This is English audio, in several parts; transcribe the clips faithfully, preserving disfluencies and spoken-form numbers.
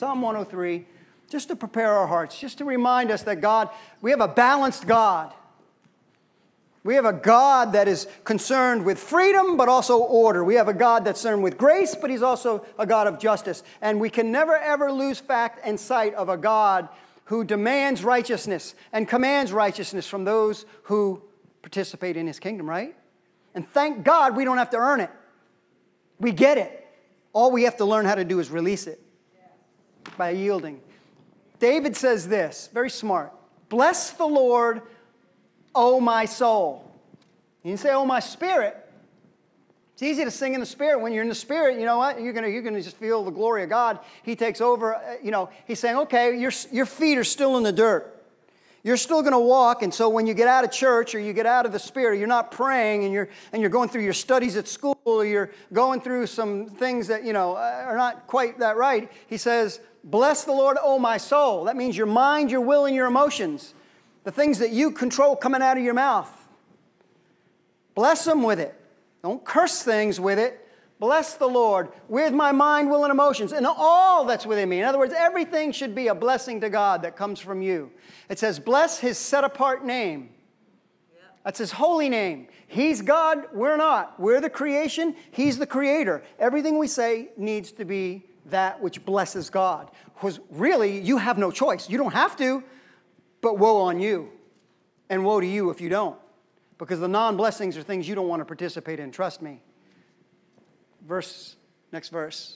Psalm one oh three, just to prepare our hearts, just to remind us that God, we have a balanced God. We have a God that is concerned with freedom, but also order. We have a God that's concerned with grace, but He's also a God of justice. And we can never, ever lose fact and sight of a God who demands righteousness and commands righteousness from those who participate in His kingdom, right? And thank God we don't have to earn it. We get it. All we have to learn how to do is release it by yielding. David says this, very smart. Bless the Lord, O my soul. He didn't say, oh, my spirit. It's easy to sing in the spirit. When you're in the spirit, you know what? You're going you're gonna just feel the glory of God. He takes over. You know, He's saying, okay, your, your feet are still in the dirt. You're still going to walk, and so when you get out of church or you get out of the Spirit, you're not praying, and you're and you're going through your studies at school, or you're going through some things that, you know, are not quite that right. He says, bless the Lord, O my soul. That means your mind, your will, and your emotions. The things that you control coming out of your mouth. Bless them with it. Don't curse things with it. Bless the Lord with my mind, will, and emotions, and all that's within me. In other words, everything should be a blessing to God that comes from you. It says, bless His set-apart name. Yep. That's His holy name. He's God, we're not. We're the creation, He's the creator. Everything we say needs to be that which blesses God. Because really, you have no choice. You don't have to, but woe on you. And woe to you if you don't. Because the non-blessings are things you don't want to participate in. Trust me. Verse, next verse.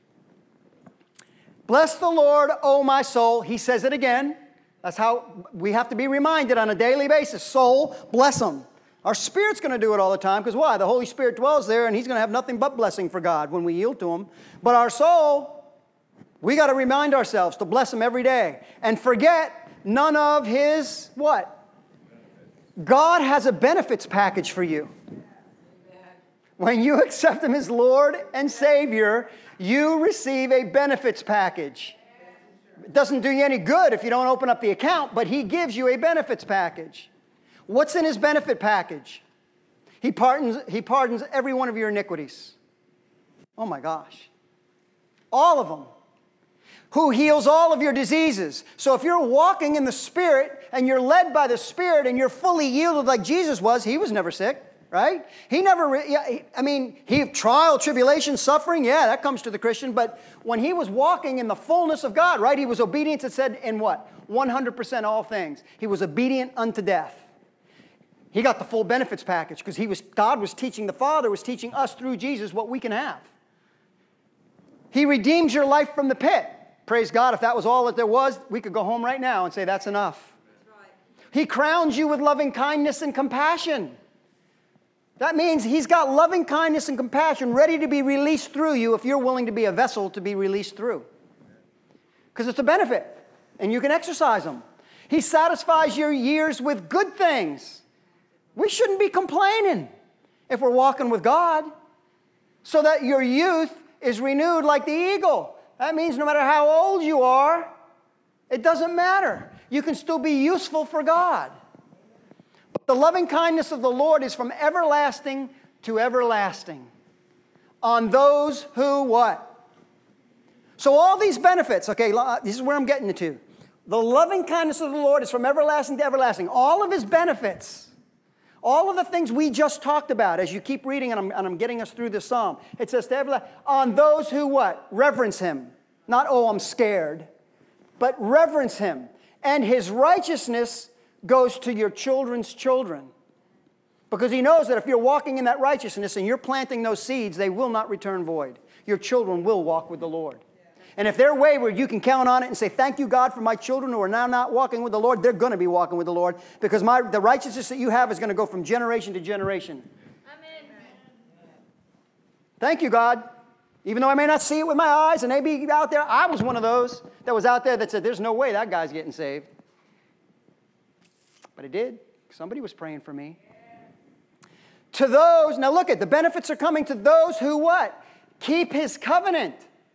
Bless the Lord, O my soul. He says it again. That's how we have to be reminded on a daily basis. Soul, bless Him. Our spirit's going to do it all the time. Because why? The Holy Spirit dwells there, and He's going to have nothing but blessing for God when we yield to Him. But our soul, we got to remind ourselves to bless Him every day. And forget none of His what? God has a benefits package for you. When you accept Him as Lord and Savior, you receive a benefits package. It doesn't do you any good if you don't open up the account, but He gives you a benefits package. What's in His benefit package? He pardons, He pardons every one of your iniquities. Oh my gosh. All of them. Who heals all of your diseases. So if you're walking in the Spirit and you're led by the Spirit and you're fully yielded like Jesus was, He was never sick. Right? He never, I mean, he trial, tribulation, suffering, yeah, that comes to the Christian. But when He was walking in the fullness of God, right? He was obedient, it said, in what? one hundred percent all things. He was obedient unto death. He got the full benefits package because he was, God was teaching, the Father was teaching us through Jesus what we can have. He redeems your life from the pit. Praise God. If that was all that there was, we could go home right now and say that's enough. That's right. He crowns you with loving kindness and compassion. That means He's got loving kindness and compassion ready to be released through you if you're willing to be a vessel to be released through. Because it's a benefit, and you can exercise them. He satisfies your years with good things. We shouldn't be complaining if we're walking with God. So that your youth is renewed like the eagle. That means no matter how old you are, it doesn't matter. You can still be useful for God. But the loving kindness of the Lord is from everlasting to everlasting. On those who what? So all these benefits, okay, this is where I'm getting to. The loving kindness of the Lord is from everlasting to everlasting. All of His benefits, all of the things we just talked about as you keep reading, and I'm, and I'm getting us through this psalm. It says to everlasting, on those who what? Reverence Him. Not, oh, I'm scared. But reverence Him. And His righteousness goes to your children's children. Because He knows that if you're walking in that righteousness and you're planting those seeds, they will not return void. Your children will walk with the Lord. And if they're wayward, you can count on it and say, thank you, God, for my children who are now not walking with the Lord. They're going to be walking with the Lord. Because my, the righteousness that you have is going to go from generation to generation. Amen. Thank you, God. Even though I may not see it with my eyes and they be out there, I was one of those that was out there that said, there's no way that guy's getting saved. But it did. Somebody was praying for me. Yeah. To those, now look at, the benefits are coming to those who what? Keep His covenant.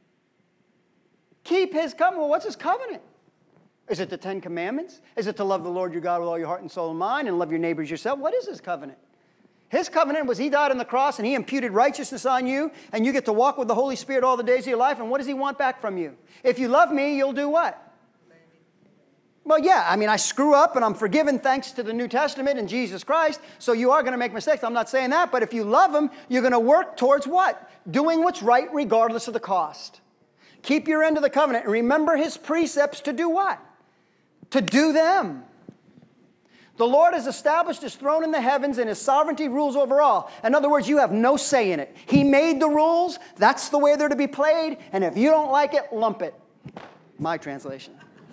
Keep His covenant. Well, what's His covenant? Is it the Ten Commandments? Is it to love the Lord your God with all your heart and soul and mind and love your neighbors yourself? What is His covenant? His covenant was he died on the cross and he imputed righteousness on you, and you get to walk with the Holy Spirit all the days of your life. And what does he want back from you? If you love me, you'll do what? Well, yeah, I mean, I screw up and I'm forgiven thanks to the New Testament and Jesus Christ, so you are going to make mistakes. I'm not saying that, but if you love him, you're going to work towards what? Doing what's right regardless of the cost. Keep your end of the covenant and remember his precepts to do what? To do them. The Lord has established his throne in the heavens and his sovereignty rules over all. In other words, you have no say in it. He made the rules. That's the way they're to be played. And if you don't like it, lump it. My translation.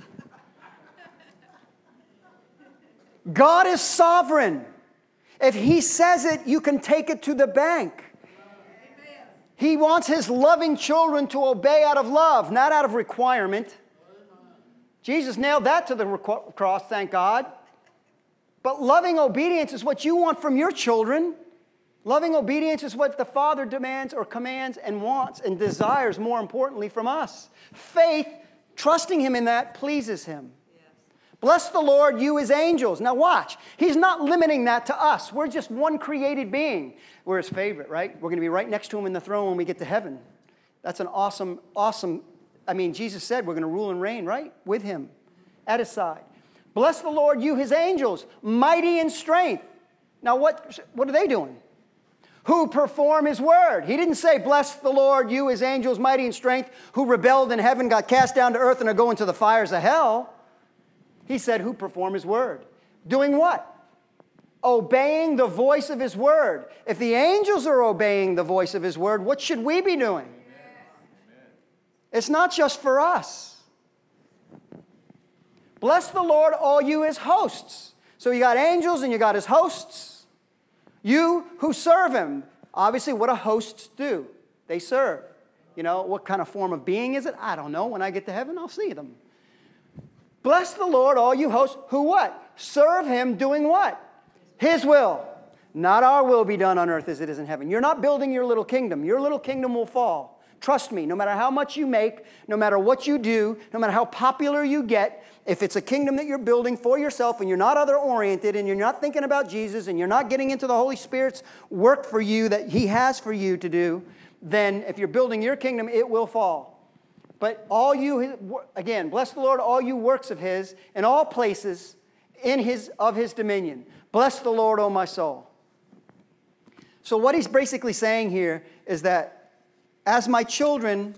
God is sovereign. If he says it, you can take it to the bank. He wants his loving children to obey out of love, not out of requirement. Jesus nailed that to the cross, thank God. But loving obedience is what you want from your children. Loving obedience is what the Father demands or commands and wants and desires, more importantly, from us. Faith, trusting him in that, pleases him. Yes. Bless the Lord, you his angels. Now watch. He's not limiting that to us. We're just one created being. We're his favorite, right? We're going to be right next to him in the throne when we get to heaven. That's an awesome, awesome, I mean, Jesus said we're going to rule and reign, right? With him, at his side. Bless the Lord, you his angels, mighty in strength. Now, what, what are they doing? Who perform his word. He didn't say, bless the Lord, you his angels, mighty in strength, who rebelled in heaven, got cast down to earth, and are going to the fires of hell. He said, who perform his word. Doing what? Obeying the voice of his word. If the angels are obeying the voice of his word, what should we be doing? Amen. It's not just for us. Bless the Lord, all you his hosts. So you got angels and you got his hosts. You who serve him. Obviously, what do hosts do? They serve. You know, what kind of form of being is it? I don't know. When I get to heaven, I'll see them. Bless the Lord, all you hosts, who what? Serve him doing what? His will. Not our will be done on earth as it is in heaven. You're not building your little kingdom. Your little kingdom will fall. Trust me, no matter how much you make, no matter what you do, no matter how popular you get, if it's a kingdom that you're building for yourself and you're not other-oriented and you're not thinking about Jesus and you're not getting into the Holy Spirit's work for you that he has for you to do, then if you're building your kingdom, it will fall. But all you, again, bless the Lord, all you works of his in all places in his of his dominion. Bless the Lord, O my soul. So what he's basically saying here is that as my children,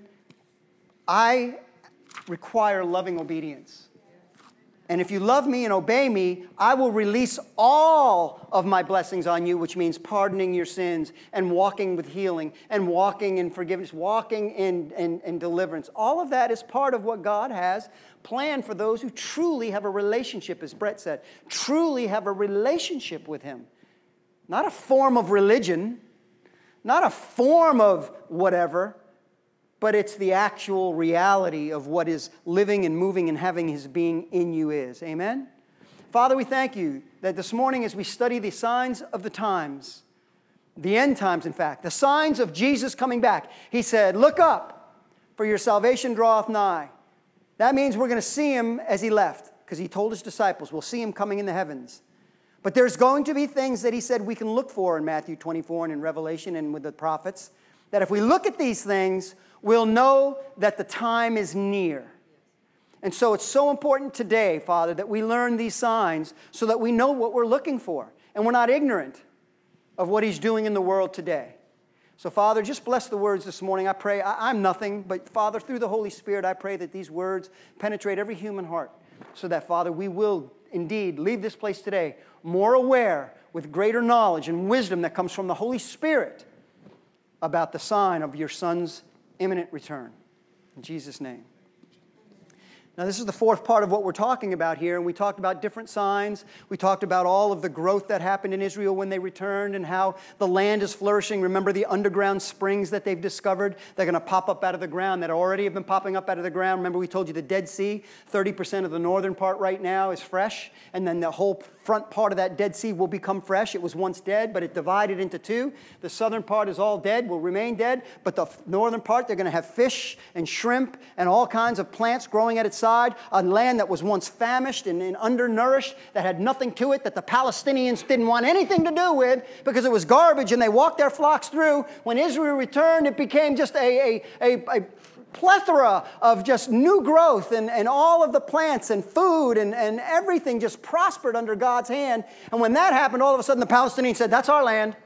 I require loving obedience. And if you love me and obey me, I will release all of my blessings on you, which means pardoning your sins and walking with healing and walking in forgiveness, walking in, in, in deliverance. All of that is part of what God has planned for those who truly have a relationship, as Brett said, truly have a relationship with him. Not a form of religion, not a form of whatever, but it's the actual reality of what is living and moving and having his being in you is. Amen? Father, we thank you that this morning as we study the signs of the times, the end times, in fact, the signs of Jesus coming back, he said, look up, for your salvation draweth nigh. That means we're going to see him as he left, because he told his disciples, we'll see him coming in the heavens. But there's going to be things that he said we can look for in Matthew twenty-four and in Revelation and with the prophets, that if we look at these things, we'll know that the time is near. And so it's so important today, Father, that we learn these signs so that we know what we're looking for. And we're not ignorant of what he's doing in the world today. So, Father, just bless the words this morning. I pray, I, I'm nothing, but Father, through the Holy Spirit, I pray that these words penetrate every human heart so that, Father, we will indeed leave this place today more aware with greater knowledge and wisdom that comes from the Holy Spirit about the sign of your Son's imminent return. In Jesus' name. Now, this is the fourth part of what we're talking about here, and we talked about different signs. We talked about all of the growth that happened in Israel when they returned and how the land is flourishing. Remember the underground springs that they've discovered? They're going to pop up out of the ground that already have been popping up out of the ground. Remember we told you the Dead Sea, thirty percent of the northern part right now is fresh, and then the whole front part of that Dead Sea will become fresh. It was once dead, but it divided into two. The southern part is all dead, will remain dead, but the northern part, they're going to have fish and shrimp and all kinds of plants growing at its side, a land that was once famished and, and undernourished, that had nothing to it, that the Palestinians didn't want anything to do with because it was garbage, and they walked their flocks through. When Israel returned, it became just a, a, a, a plethora of just new growth, and, and all of the plants and food and, and everything just prospered under God's hand. And when that happened, all of a sudden the Palestinians said, that's our land.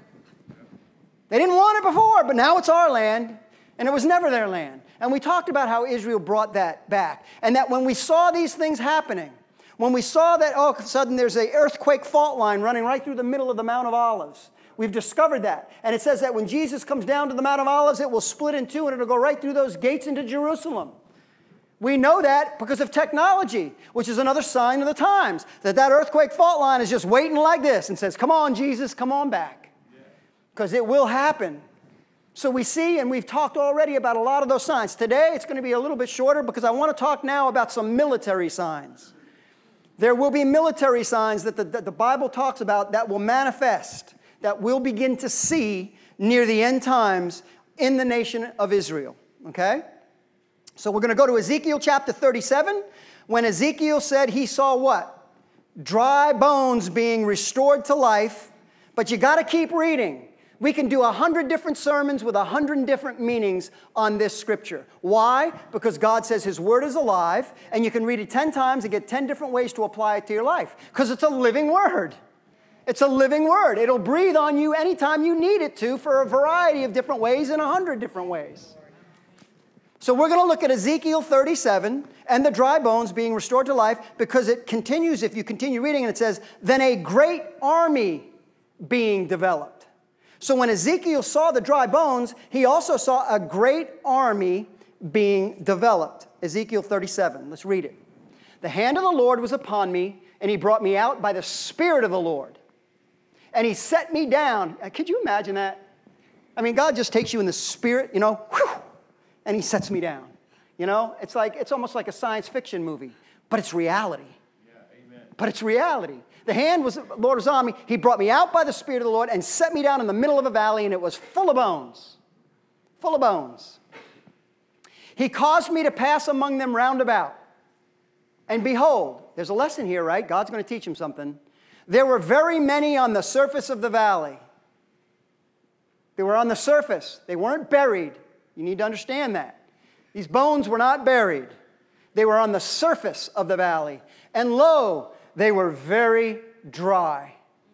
They didn't want it before, but now it's our land. And it was never their land. And we talked about how Israel brought that back. And that when we saw these things happening, when we saw that all of a sudden there's an earthquake fault line running right through the middle of the Mount of Olives, we've discovered that. And it says that when Jesus comes down to the Mount of Olives, it will split in two and it'll go right through those gates into Jerusalem. We know that because of technology, which is another sign of the times, that that earthquake fault line is just waiting like this and says, come on, Jesus, come on back. Because it will happen. So we see, and we've talked already about a lot of those signs. Today, it's going to be a little bit shorter because I want to talk now about some military signs. There will be military signs that the, that the Bible talks about that will manifest, that we'll begin to see near the end times in the nation of Israel, okay? So we're going to go to Ezekiel chapter thirty-seven, when Ezekiel said he saw what? Dry bones being restored to life, but you got to keep reading. We can do a hundred different sermons with a hundred different meanings on this scripture. Why? Because God says His Word is alive, and you can read it ten times and get ten different ways to apply it to your life, because it's a living Word. It's a living Word. It'll breathe on you anytime you need it to for a variety of different ways in a hundred different ways. So we're going to look at Ezekiel thirty-seven and the dry bones being restored to life, because it continues, if you continue reading, and it says, then a great army being developed. So when Ezekiel saw the dry bones, he also saw a great army being developed. Ezekiel thirty-seven, let's read it. The hand of the Lord was upon me, and He brought me out by the Spirit of the Lord. And He set me down. Could you imagine that? I mean, God just takes you in the Spirit, you know, whew, and He sets me down. You know, it's like, it's almost like a science fiction movie, but it's reality. Yeah, amen. But it's reality. The hand was, the Lord was on me. He brought me out by the Spirit of the Lord and set me down in the middle of a valley, and it was full of bones. Full of bones. He caused me to pass among them round about. And behold, there's a lesson here, right? God's going to teach him something. There were very many on the surface of the valley. They were on the surface. They weren't buried. You need to understand that. These bones were not buried. They were on the surface of the valley. And lo, they were very dry.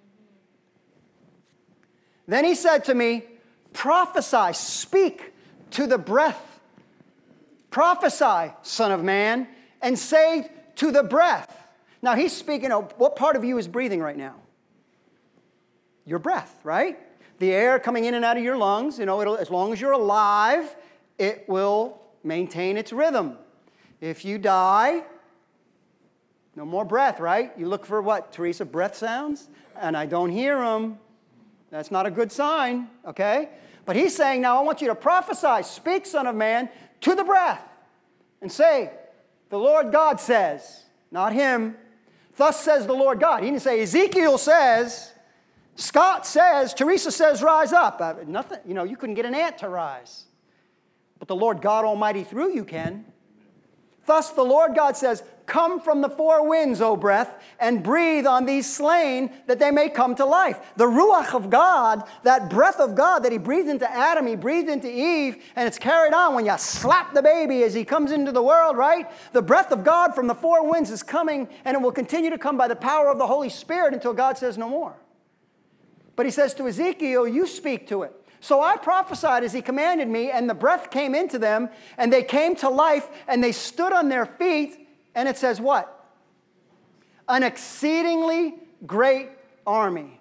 Then He said to me, prophesy, speak to the breath. Prophesy, Son of man, and say to the breath. Now He's speaking of what part of you is breathing right now? Your breath, right? The air coming in and out of your lungs, you know, it'll, as long as you're alive, it will maintain its rhythm. If you die, no more breath, right? You look for what, Teresa, breath sounds? And I don't hear them. That's not a good sign, okay? But He's saying, now I want you to prophesy, speak, Son of man, to the breath, and say, the Lord God says, not him, thus says the Lord God. He didn't say, Ezekiel says, Scott says, Teresa says, rise up. Uh, nothing, you know, you couldn't get an ant to rise. But the Lord God Almighty through you can. Thus the Lord God says, come from the four winds, O breath, and breathe on these slain that they may come to life. The Ruach of God, that breath of God that He breathed into Adam, He breathed into Eve, and it's carried on when you slap the baby as he comes into the world, right? The breath of God from the four winds is coming, and it will continue to come by the power of the Holy Spirit until God says no more. But He says to Ezekiel, you speak to it. So I prophesied as He commanded me, and the breath came into them, and they came to life, and they stood on their feet, and it says what? An exceedingly great army.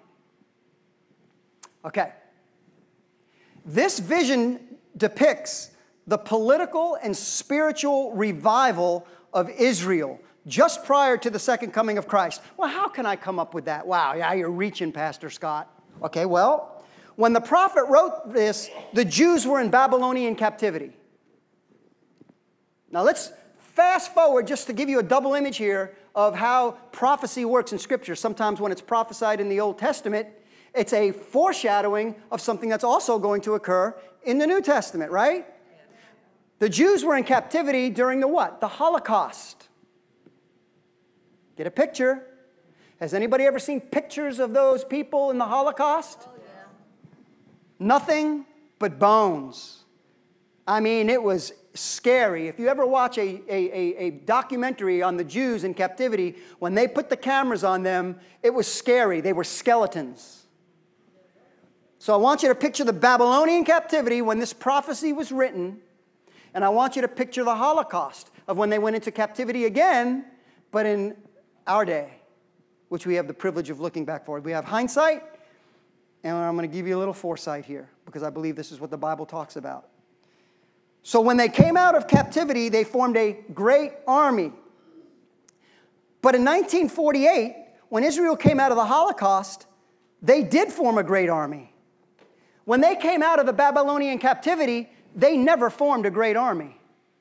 Okay. This vision depicts the political and spiritual revival of Israel just prior to the second coming of Christ. Well, how can I come up with that? Wow, yeah, you're reaching, Pastor Scott. Okay, well, when the prophet wrote this, the Jews were in Babylonian captivity. Now let's fast forward just to give you a double image here of how prophecy works in Scripture. Sometimes when it's prophesied in the Old Testament, it's a foreshadowing of something that's also going to occur in the New Testament, right? The Jews were in captivity during the what? The Holocaust. Get a picture. Has anybody ever seen pictures of those people in the Holocaust? Oh, yeah. Nothing but bones. I mean, it was scary. If you ever watch a, a, a, a documentary on the Jews in captivity, when they put the cameras on them, it was scary. They were skeletons. So I want you to picture the Babylonian captivity when this prophecy was written, and I want you to picture the Holocaust of when they went into captivity again, but in our day, which we have the privilege of looking back for. We have hindsight, and I'm going to give you a little foresight here, because I believe this is what the Bible talks about. So when they came out of captivity, they formed a great army. But in nineteen forty-eight, when Israel came out of the Holocaust, they did form a great army. When they came out of the Babylonian captivity, they never formed a great army.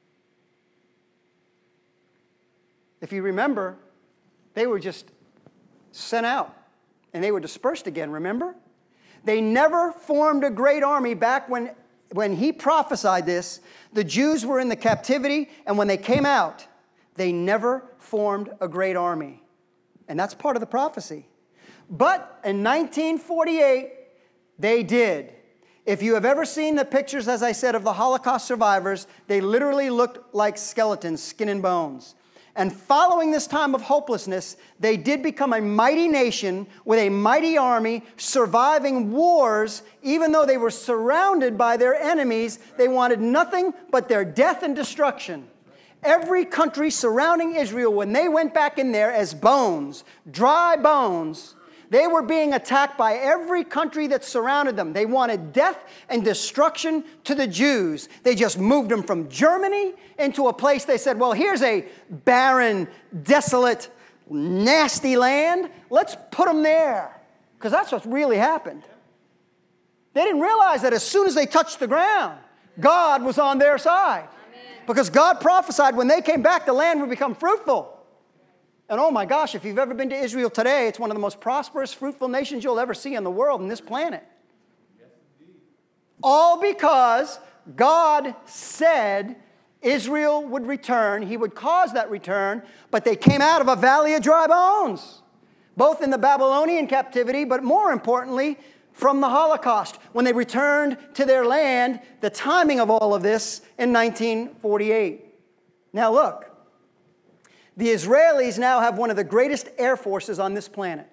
If you remember, they were just sent out, and they were dispersed again, remember? They never formed a great army back when, when he prophesied this. The Jews were in the captivity, and when they came out, they never formed a great army. And that's part of the prophecy. But in nineteen forty-eight, they did. If you have ever seen the pictures, as I said, of the Holocaust survivors, they literally looked like skeletons, skin and bones. And following this time of hopelessness, they did become a mighty nation with a mighty army, surviving wars. Even though they were surrounded by their enemies, they wanted nothing but their death and destruction. Every country surrounding Israel, when they went back in there as bones, dry bones, they were being attacked by every country that surrounded them. They wanted death and destruction to the Jews. They just moved them from Germany into a place they said, well, here's a barren, desolate, nasty land. Let's put them there. Because that's what really happened. They didn't realize that as soon as they touched the ground, God was on their side. Amen. Because God prophesied when they came back, the land would become fruitful. And oh my gosh, if you've ever been to Israel today, it's one of the most prosperous, fruitful nations you'll ever see on the world, on this planet. Yes, all because God said Israel would return. He would cause that return, but they came out of a valley of dry bones, both in the Babylonian captivity, but more importantly, from the Holocaust. When they returned to their land, the timing of all of this in nineteen forty-eight. Now look. The Israelis now have one of the greatest air forces on this planet.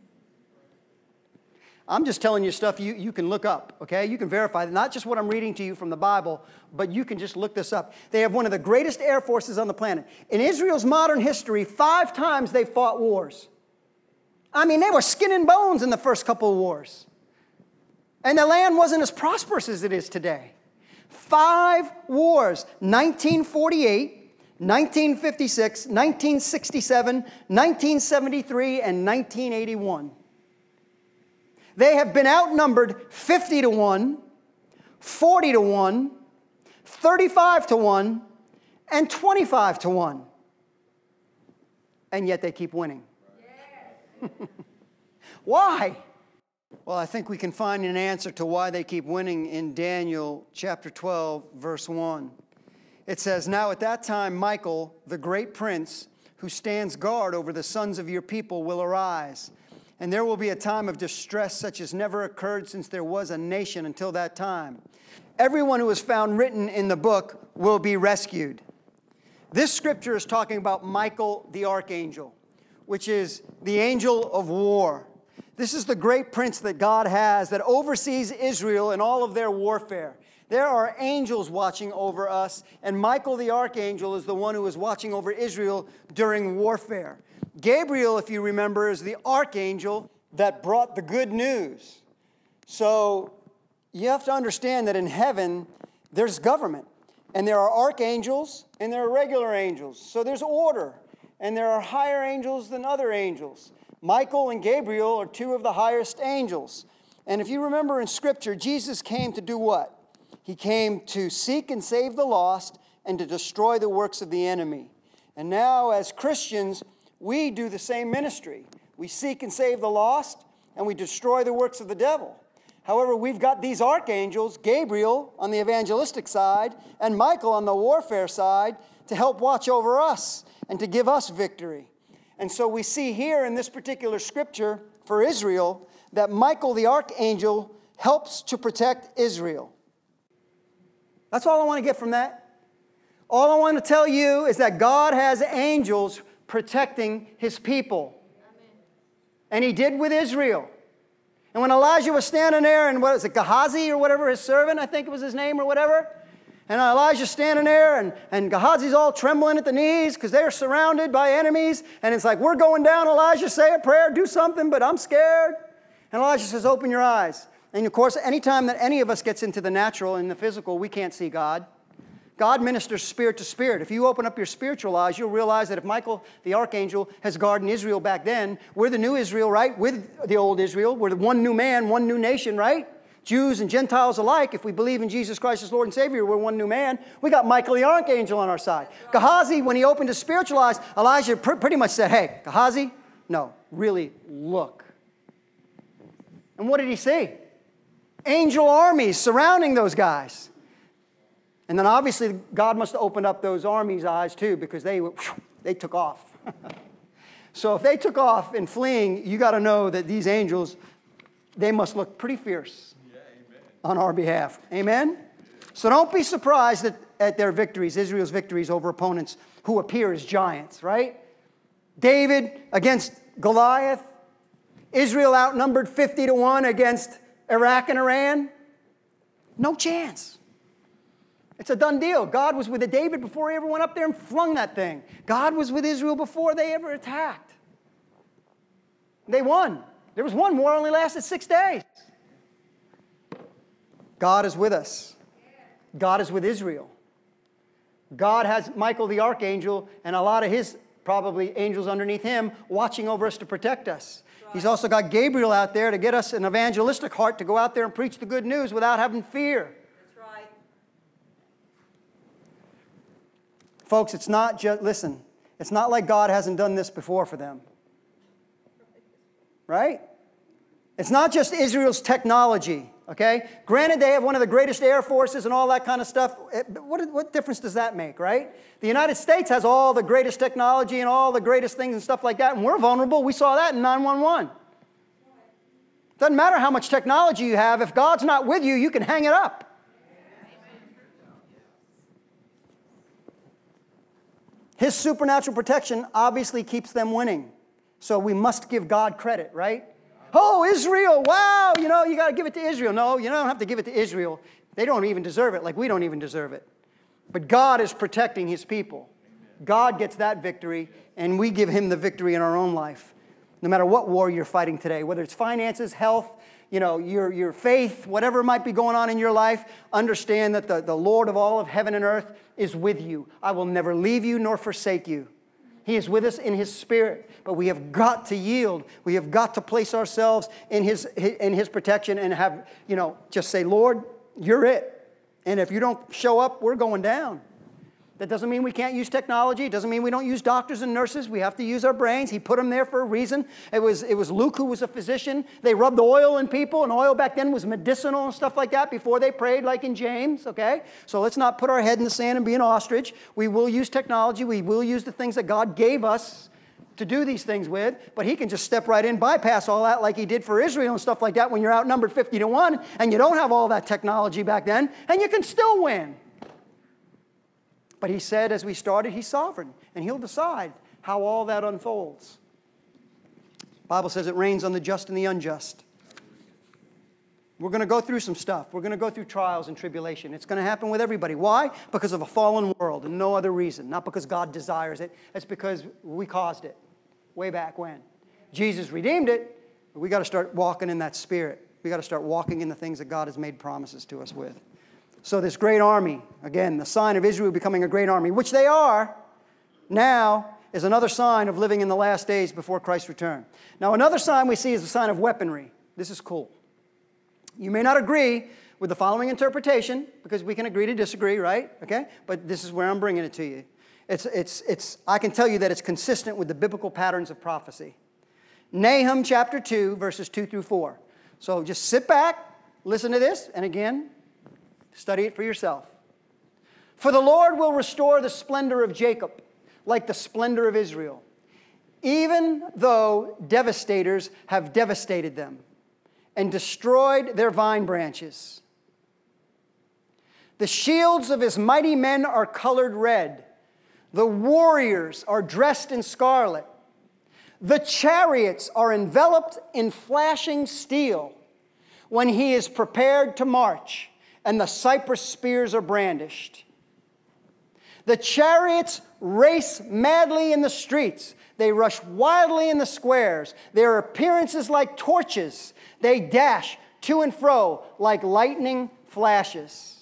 I'm just telling you stuff you, you can look up, okay? You can verify that. Not just what I'm reading to you from the Bible, but you can just look this up. They have one of the greatest air forces on the planet. In Israel's modern history, five times they fought wars. I mean, they were skin and bones in the first couple of wars. And the land wasn't as prosperous as it is today. Five wars, nineteen forty-eight, nineteen fifty-six, nineteen sixty-seven, nineteen seventy-three, and nineteen eighty-one. They have been outnumbered fifty to one, forty to one, thirty-five to one, and twenty-five to one. And yet they keep winning. Yeah. Why? Well, I think we can find an answer to why they keep winning in Daniel chapter twelve, verse one. It says, now at that time, Michael, the great prince, who stands guard over the sons of your people, will arise. And there will be a time of distress such as never occurred since there was a nation until that time. Everyone who is found written in the book will be rescued. This scripture is talking about Michael the archangel, which is the angel of war. This is the great prince that God has that oversees Israel in all of their warfare. There are angels watching over us, and Michael the archangel is the one who is watching over Israel during warfare. Gabriel, if you remember, is the archangel that brought the good news. So you have to understand that in heaven, there's government, and there are archangels, and there are regular angels. So there's order, and there are higher angels than other angels. Michael and Gabriel are two of the highest angels. And if you remember in Scripture, Jesus came to do what? He came to seek and save the lost and to destroy the works of the enemy. And now, as Christians, we do the same ministry. We seek and save the lost, and we destroy the works of the devil. However, we've got these archangels, Gabriel on the evangelistic side and Michael on the warfare side, to help watch over us and to give us victory. And so we see here in this particular scripture for Israel that Michael the archangel helps to protect Israel. That's all I want to get from that. All I want to tell you is that God has angels protecting his people. Amen. And he did with Israel. And when Elijah was standing there, and what is it, Gehazi or whatever, his servant, I think it was his name or whatever, and Elijah's standing there, and, and Gehazi's all trembling at the knees because they're surrounded by enemies, and it's like, we're going down, Elijah, say a prayer, do something, but I'm scared. And Elijah says, open your eyes. And of course, anytime that any of us gets into the natural and the physical, we can't see God. God ministers spirit to spirit. If you open up your spiritual eyes, you'll realize that if Michael, the archangel, has guarded Israel back then, we're the new Israel, right? We're the old Israel. We're the one new man, one new nation, right? Jews and Gentiles alike, if we believe in Jesus Christ as Lord and Savior, we're one new man. We got Michael the archangel on our side. Gehazi, when he opened his spiritual eyes, Elijah pr- pretty much said, hey, Gehazi, no, really look. And what did he see? Angel armies surrounding those guys. And then obviously God must have opened up those armies' eyes too, because they, they took off. So if they took off in fleeing, you got to know that these angels, they must look pretty fierce yeah, on our behalf. Amen? So don't be surprised at, at their victories, Israel's victories over opponents who appear as giants, right? David against Goliath. Israel outnumbered fifty to one against Iraq and Iran. No chance. It's a done deal. God was with David before he ever went up there and flung that thing. God was with Israel before they ever attacked. They won. There was one war only lasted six days. God is with us. God is with Israel. God has Michael the archangel and a lot of his probably angels underneath him watching over us to protect us. He's also got Gabriel out there to get us an evangelistic heart to go out there and preach the good news without having fear. Folks, it's not just, listen, it's not like God hasn't done this before for them. Right? It's not just Israel's technology, okay? Granted, they have one of the greatest air forces and all that kind of stuff. What, what difference does that make, right? The United States has all the greatest technology and all the greatest things and stuff like that, and we're vulnerable. We saw that in nine one one. Doesn't matter how much technology you have. If God's not with you, you can hang it up. His supernatural protection obviously keeps them winning. So we must give God credit, right? Oh, Israel, wow, you know, you got to give it to Israel. No, you don't have to give it to Israel. They don't even deserve it, like we don't even deserve it. But God is protecting his people. God gets that victory, and we give him the victory in our own life. No matter what war you're fighting today, whether it's finances, health, you know, your, your faith, whatever might be going on in your life, understand that the, the Lord of all of heaven and earth is with you. I will never leave you nor forsake you. He is with us in his spirit, but we have got to yield. We have got to place ourselves in his, in his protection and have, you know, just say, Lord, you're it. And if you don't show up, we're going down. That doesn't mean we can't use technology. It doesn't mean we don't use doctors and nurses. We have to use our brains. He put them there for a reason. It was, it was Luke who was a physician. They rubbed oil in people, and oil back then was medicinal and stuff like that before they prayed, like in James, okay? So let's not put our head in the sand and be an ostrich. We will use technology. We will use the things that God gave us to do these things with, but he can just step right in, bypass all that like he did for Israel and stuff like that when you're outnumbered fifty to one and you don't have all that technology back then, and you can still win. But he said, as we started, he's sovereign, and he'll decide how all that unfolds. The Bible says it rains on the just and the unjust. We're going to go through some stuff. We're going to go through trials and tribulation. It's going to happen with everybody. Why? Because of a fallen world and no other reason. Not because God desires it. It's because we caused it way back when. Jesus redeemed it, but we got to start walking in that spirit. We got to start walking in the things that God has made promises to us with. So this great army, again, the sign of Israel becoming a great army, which they are now, is another sign of living in the last days before Christ's return. Now, another sign we see is the sign of weaponry. This is cool. You may not agree with the following interpretation, because we can agree to disagree, right? Okay? But this is where I'm bringing it to you. It's, it's, it's, I can tell you that it's consistent with the biblical patterns of prophecy. Nahum chapter two, verses two through four. So just sit back, listen to this, and again, study it for yourself. For the Lord will restore the splendor of Jacob, like the splendor of Israel, even though devastators have devastated them and destroyed their vine branches. The shields of his mighty men are colored red. The warriors are dressed in scarlet. The chariots are enveloped in flashing steel when he is prepared to march, and the cypress spears are brandished. The chariots race madly in the streets. They rush wildly in the squares. Their appearances like torches. They dash to and fro like lightning flashes.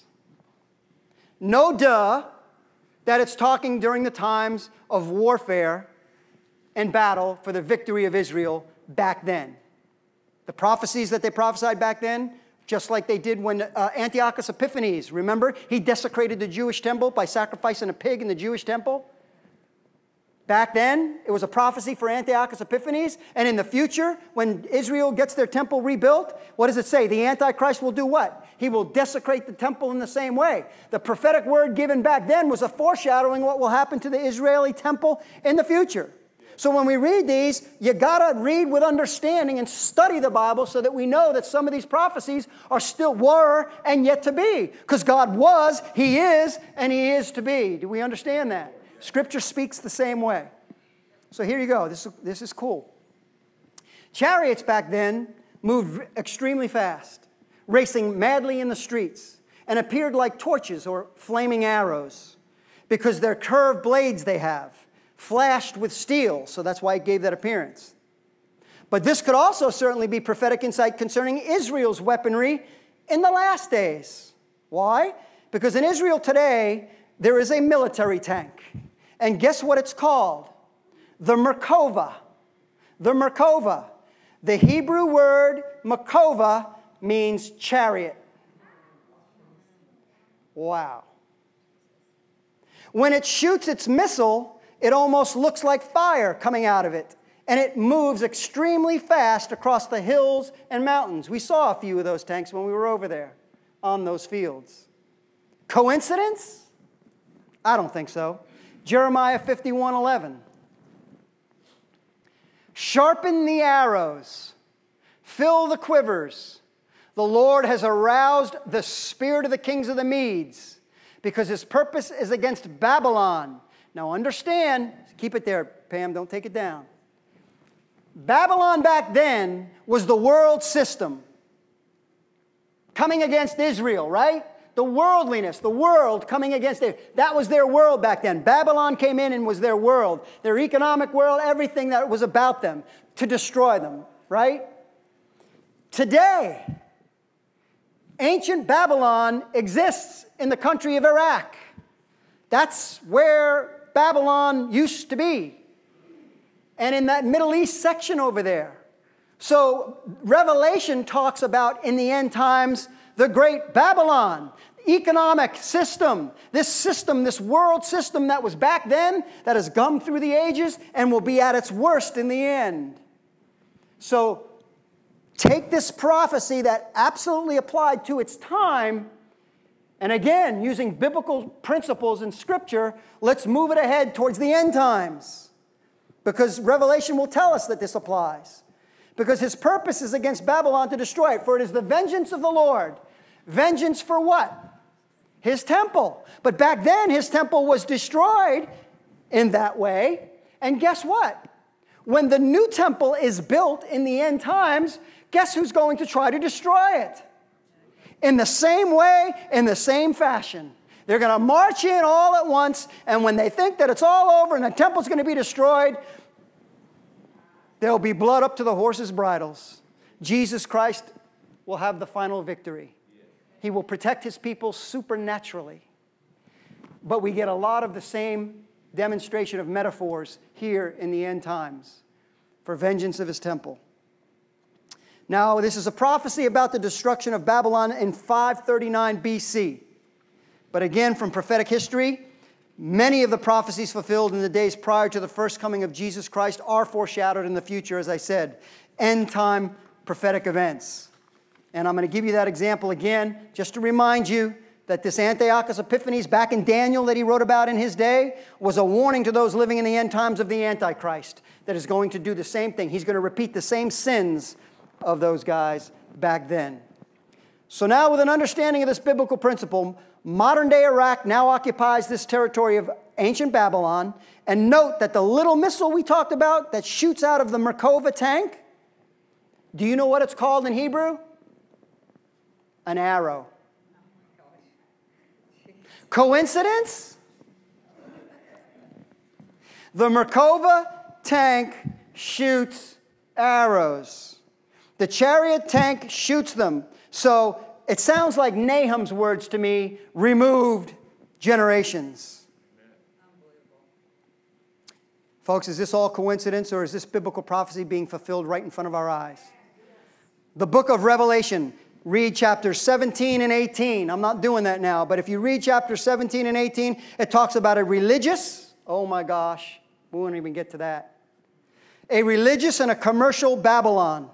No duh that it's talking during the times of warfare and battle for the victory of Israel back then. The prophecies that they prophesied back then, just like they did when uh, Antiochus Epiphanes, remember? He desecrated the Jewish temple by sacrificing a pig in the Jewish temple. Back then, it was a prophecy for Antiochus Epiphanes. And in the future, when Israel gets their temple rebuilt, what does it say? The Antichrist will do what? He will desecrate the temple in the same way. The prophetic word given back then was a foreshadowing what will happen to the Israeli temple in the future. So when we read these, you got to read with understanding and study the Bible so that we know that some of these prophecies are still were and yet to be. Because God was, He is, and He is to be. Do we understand that? Scripture speaks the same way. So here you go. This, this is cool. Chariots back then moved extremely fast, racing madly in the streets, and appeared like torches or flaming arrows because their curved blades they have flashed with steel, so that's why it gave that appearance. But this could also certainly be prophetic insight concerning Israel's weaponry in the last days. Why? Because in Israel today, there is a military tank. And guess what it's called? The Merkava. The Merkava. The Hebrew word Merkava means chariot. Wow. When it shoots its missile, it almost looks like fire coming out of it. And it moves extremely fast across the hills and mountains. We saw a few of those tanks when we were over there on those fields. Coincidence? I don't think so. Jeremiah fifty-one eleven. Sharpen the arrows, fill the quivers. The Lord has aroused the spirit of the kings of the Medes, because his purpose is against Babylon. Now understand, keep it there, Pam, don't take it down. Babylon back then was the world system coming against Israel, right? The worldliness, the world coming against it. That was their world back then. Babylon came in and was their world, their economic world, everything that was about them to destroy them, right? Today, ancient Babylon exists in the country of Iraq. That's where Babylon used to be. And in that Middle East section over there. So Revelation talks about in the end times the great Babylon, economic system, this system, this world system that was back then, that has gone through the ages and will be at its worst in the end. So take this prophecy that absolutely applied to its time, and again, using biblical principles in Scripture, let's move it ahead towards the end times. Because Revelation will tell us that this applies. Because his purpose is against Babylon to destroy it. For it is the vengeance of the Lord. Vengeance for what? His temple. But back then, his temple was destroyed in that way. And guess what? When the new temple is built in the end times, guess who's going to try to destroy it? In the same way, in the same fashion. They're going to march in all at once, and when they think that it's all over and the temple's going to be destroyed, there'll be blood up to the horses' bridles. Jesus Christ will have the final victory. He will protect his people supernaturally. But we get a lot of the same demonstration of metaphors here in the end times for vengeance of his temple. Now, this is a prophecy about the destruction of Babylon in five thirty-nine B C. But again, from prophetic history, Many of the prophecies fulfilled in the days prior to the first coming of Jesus Christ are foreshadowed in the future, as I said, end-time prophetic events. And I'm going to give you that example again, just to remind you that this Antiochus Epiphanes, back in Daniel that he wrote about in his day, was a warning to those living in the end times of the Antichrist that is going to do the same thing. He's going to repeat the same sins of those guys back then. So now, with an understanding of this biblical principle, modern-day Iraq now occupies this territory of ancient Babylon. And note that the little missile we talked about that shoots out of the Merkava tank, do you know what it's called in Hebrew? An arrow. Coincidence? The Merkava tank shoots arrows. The chariot tank shoots them. So it sounds like Nahum's words to me, removed generations. Folks, is this all coincidence, or is this biblical prophecy being fulfilled right in front of our eyes? The book of Revelation, read chapters seventeen and eighteen. I'm not doing that now, but if you read chapters seventeen and eighteen, it talks about a religious, oh my gosh, we won't even get to that. A religious and a commercial Babylon.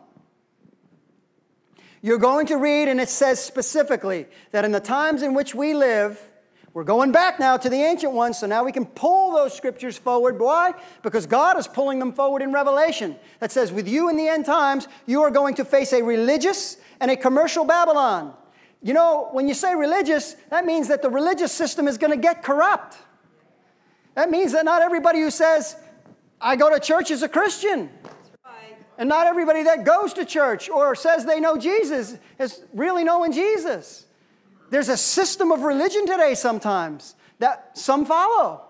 You're going to read, and it says specifically that in the times in which we live, we're going back now to the ancient ones, so now we can pull those scriptures forward. Why? Because God is pulling them forward in Revelation. That says, with you in the end times, you are going to face a religious and a commercial Babylon. You know, when you say religious, that means that the religious system is going to get corrupt. That means that not everybody who says, I go to church is a Christian. And not everybody that goes to church or says they know Jesus is really knowing Jesus. There's a system of religion today sometimes that some follow.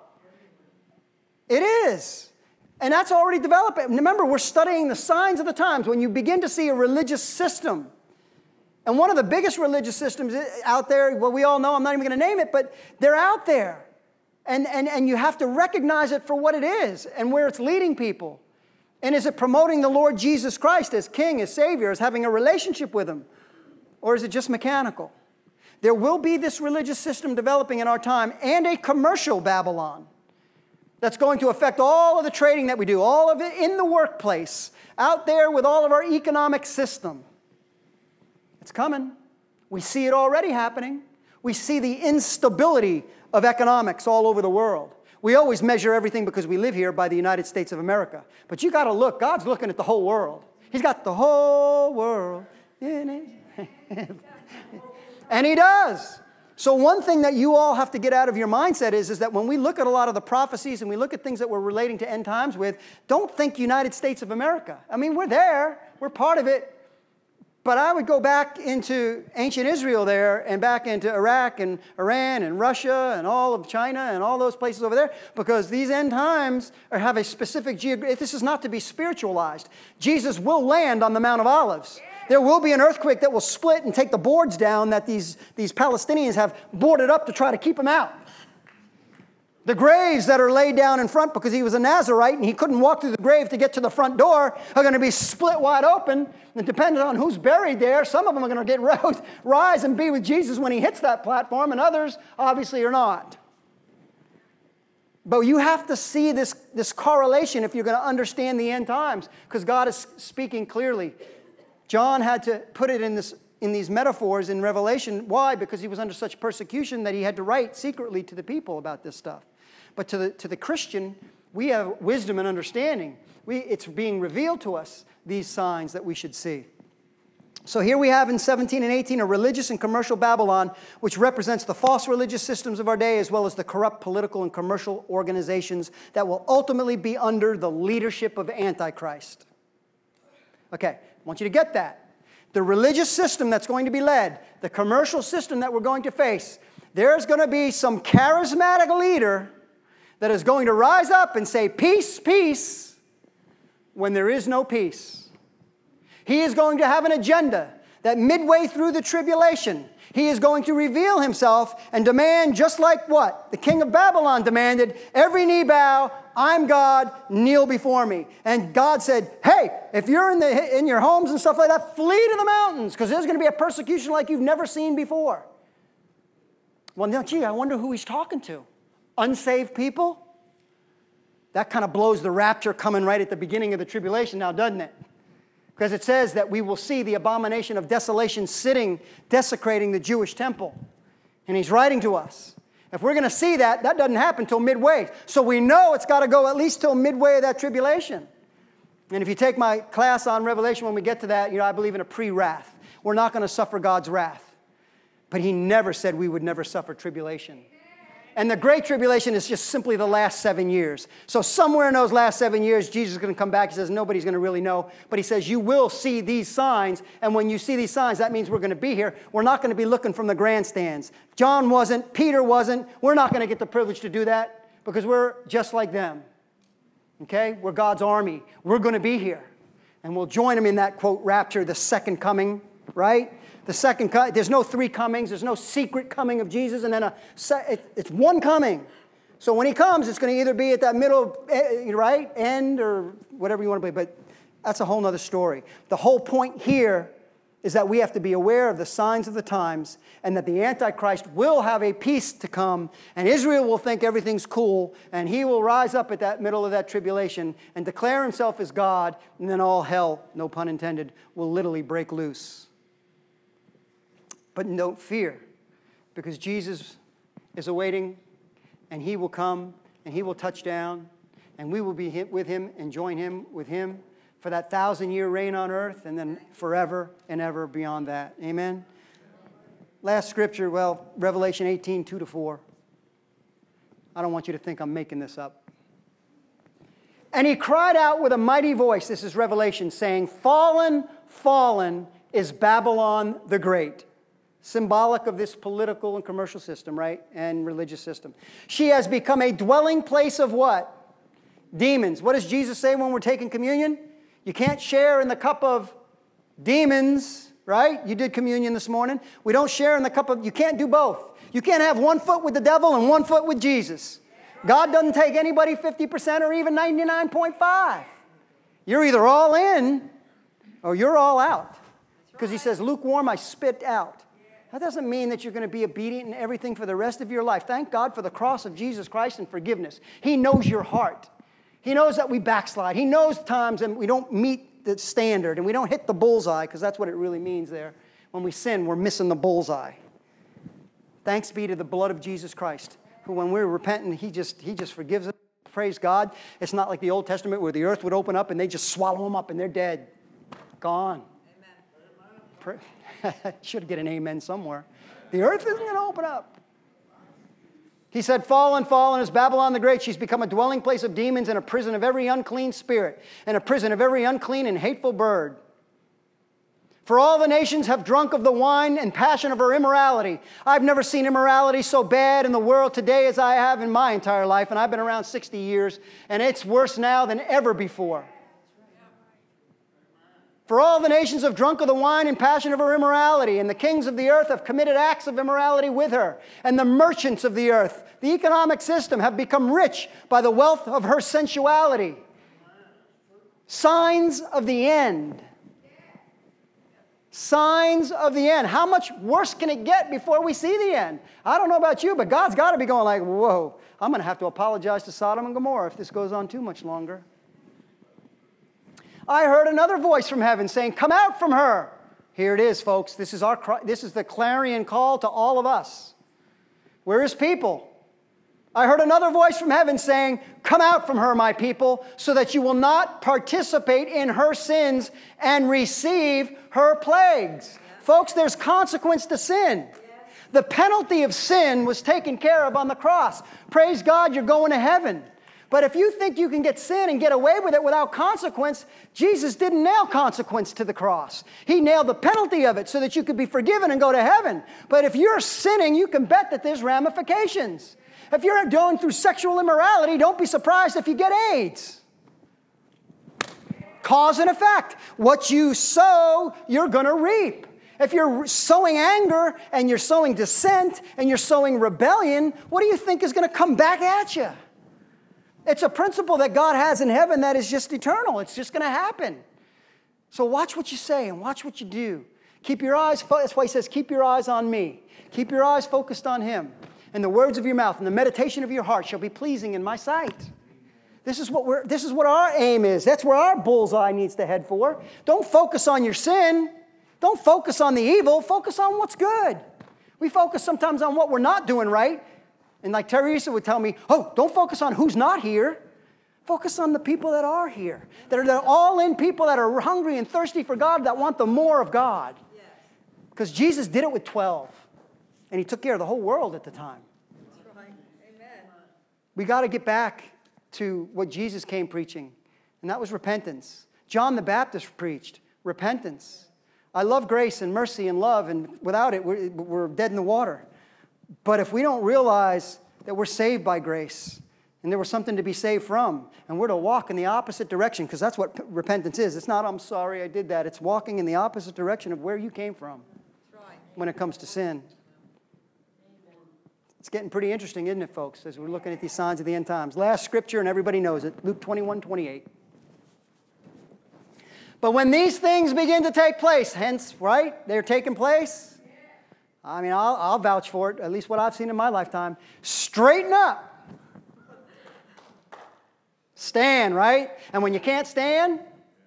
It is. And that's already developing. Remember, we're studying the signs of the times. When you begin to see a religious system, and one of the biggest religious systems out there, well, we all know, I'm not even going to name it, but they're out there. And, and, and you have to recognize it for what it is and where it's leading people. And is it promoting the Lord Jesus Christ as King, as Savior, as having a relationship with Him? Or is it just mechanical? There will be this religious system developing in our time and a commercial Babylon that's going to affect all of the trading that we do, all of it in the workplace, out there with all of our economic system. It's coming. We see it already happening. We see the instability of economics all over the world. We always measure everything because we live here by the United States of America. But you got to look. God's looking at the whole world. He's got the whole world in it. And He does. So one thing that you all have to get out of your mindset is, is that when we look at a lot of the prophecies and we look at things that we're relating to end times with, don't think United States of America. I mean, we're there. We're part of it. But I would go back into ancient Israel there and back into Iraq and Iran and Russia and all of China and all those places over there, because these end times are, have a specific geographic. This is not to be spiritualized. Jesus will land on the Mount of Olives. There will be an earthquake that will split and take the boards down that these, these Palestinians have boarded up to try to keep him out. The graves that are laid down in front because he was a Nazarite and he couldn't walk through the grave to get to the front door are going to be split wide open. And depending on who's buried there, some of them are going to get rose, rise and be with Jesus when he hits that platform, and others obviously are not. But you have to see this, this correlation if you're going to understand the end times, because God is speaking clearly. John had to put it in this in these metaphors in Revelation. Why? Because he was under such persecution that he had to write secretly to the people about this stuff. But to the, to the Christian, we have wisdom and understanding. We, it's being revealed to us, these signs that we should see. So here we have in seventeen and eighteen a religious and commercial Babylon, which represents the false religious systems of our day, as well as the corrupt political and commercial organizations that will ultimately be under the leadership of Antichrist. Okay, I want you to get that. The religious system that's going to be led, the commercial system that we're going to face, there's going to be some charismatic leader that is going to rise up and say, peace, peace, when there is no peace. He is going to have an agenda that midway through the tribulation, he is going to reveal himself and demand, just like what? The king of Babylon demanded, every knee bow, I'm God, kneel before me. And God said, hey, if you're in, the, in your homes and stuff like that, flee to the mountains, because there's going to be a persecution like you've never seen before. Well, now, gee, I wonder who he's talking to. unsaved people, that kind of blows the rapture coming right at the beginning of the tribulation now, doesn't it? Because it says that we will see the abomination of desolation sitting, desecrating the Jewish temple. And he's writing to us. If we're going to see that, that doesn't happen until midway. So we know it's got to go at least till midway of that tribulation. And if you take my class on Revelation, when we get to that, you know, I believe in a pre-wrath. We're not going to suffer God's wrath. But he never said we would never suffer tribulation. And the Great Tribulation is just simply the last seven years. So somewhere in those last seven years, Jesus is going to come back. He says, nobody's going to really know. But he says, you will see these signs. And when you see these signs, that means we're going to be here. We're not going to be looking from the grandstands. John wasn't. Peter wasn't. We're not going to get the privilege to do that because we're just like them. Okay? We're God's army. We're going to be here. And we'll join him in that, quote, rapture, the second coming, right? The second, there's no three comings. There's no secret coming of Jesus, and then a, it's one coming. So when he comes, it's going to either be at that middle, right, end, or whatever you want to be. But that's a whole other story. The whole point here is that we have to be aware of the signs of the times, and that the Antichrist will have a peace to come, and Israel will think everything's cool, and he will rise up at that middle of that tribulation and declare himself as God, and then all hell, no pun intended, will literally break loose. But don't fear, because Jesus is awaiting, and he will come, and he will touch down, and we will be with him and join him with him for that thousand-year reign on earth, and then forever and ever beyond that. Amen? Last scripture, well, Revelation eighteen, two to four. I don't want you to think I'm making this up. And he cried out with a mighty voice, this is Revelation, saying, fallen, fallen is Babylon the Great. Symbolic of this political and commercial system, right? And religious system. She has become a dwelling place of what? Demons. What does Jesus say when we're taking communion? You can't share in the cup of demons, right? You did communion this morning. We don't share in the cup of, you can't do both. You can't have one foot with the devil and one foot with Jesus. God doesn't take anybody fifty percent or even ninety-nine point five. You're either all in or you're all out. Because he says, lukewarm I spit out. That doesn't mean that you're going to be obedient in everything for the rest of your life. Thank God for the cross of Jesus Christ and forgiveness. He knows your heart. He knows that we backslide. He knows times and we don't meet the standard and we don't hit the bullseye, because that's what it really means there. When we sin, we're missing the bullseye. Thanks be to the blood of Jesus Christ, who when we're repentant, he just, he just forgives us. Praise God. It's not like the Old Testament where the earth would open up and they just swallow them up and they're dead. Gone. Amen. Should get an amen somewhere. The earth isn't going to open up. He said, fallen, fallen is Babylon the Great. She's become a dwelling place of demons and a prison of every unclean spirit and a prison of every unclean and hateful bird. For all the nations have drunk of the wine and passion of her immorality. I've never seen immorality so bad in the world today as I have in my entire life, and I've been around sixty years, and it's worse now than ever before. For all the nations have drunk of the wine and passion of her immorality, and the kings of the earth have committed acts of immorality with her, and the merchants of the earth, the economic system, have become rich by the wealth of her sensuality. Signs of the end. Signs of the end. How much worse can it get before we see the end? I don't know about you, but God's got to be going like, whoa, I'm going to have to apologize to Sodom and Gomorrah if this goes on too much longer. I heard another voice from heaven saying, come out from her. Here it is, folks. This is our, this is the clarion call to all of us. We're his people. I heard another voice from heaven saying, come out from her, my people, so that you will not participate in her sins and receive her plagues. Yeah. Folks, there's consequence to sin. Yes. The penalty of sin was taken care of on the cross. Praise God, you're going to heaven. But if you think you can get sin and get away with it without consequence, Jesus didn't nail consequence to the cross. He nailed the penalty of it so that you could be forgiven and go to heaven. But if you're sinning, you can bet that there's ramifications. If you're going through sexual immorality, don't be surprised if you get AIDS. Cause and effect. What you sow, you're going to reap. If you're sowing anger and you're sowing dissent and you're sowing rebellion, what do you think is going to come back at you? It's a principle that God has in heaven that is just eternal. It's just going to happen. So watch what you say and watch what you do. Keep your eyes, that's why he says, keep your eyes on me. Keep your eyes focused on him. and the words of your mouth and the meditation of your heart shall be pleasing in my sight. This is what we're, this is what our aim is. That's where our bullseye needs to head for. Don't focus on your sin. Don't focus on the evil. Focus on what's good. We focus sometimes on what we're not doing right. And like Teresa would tell me, oh, don't focus on who's not here. Focus on the people that are here. That are the all-in people that are hungry and thirsty for God, that want the more of God. Because yes. Jesus did it with twelve. And he took care of the whole world at the time. That's right. Amen. We got to get back to what Jesus came preaching, and that was repentance. John the Baptist preached repentance. I love grace and mercy and love, and without it, we're, we're dead in the water. But if we don't realize that we're saved by grace, and there was something to be saved from, and we're to walk in the opposite direction, because that's what p- repentance is. It's not, I'm sorry I did that. It's walking in the opposite direction of where you came from when it comes to sin. It's getting pretty interesting, isn't it, folks, as we're looking at these signs of the end times. Last scripture, and everybody knows it, Luke twenty-one twenty-eight. But when these things begin to take place, hence, right, they're taking place. I mean, I'll, I'll vouch for it, at least what I've seen in my lifetime. Straighten up. Stand, right? And when you can't stand,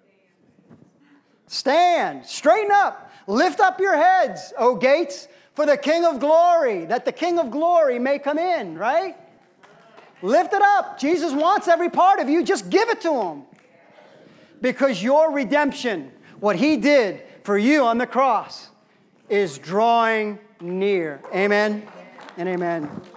stand. Straighten up. Lift up your heads, O gates, for the King of glory, that the King of glory may come in, right? Lift it up. Jesus wants every part of you. Just give it to him. Because your redemption, what he did for you on the cross, is drawing near. Amen and amen.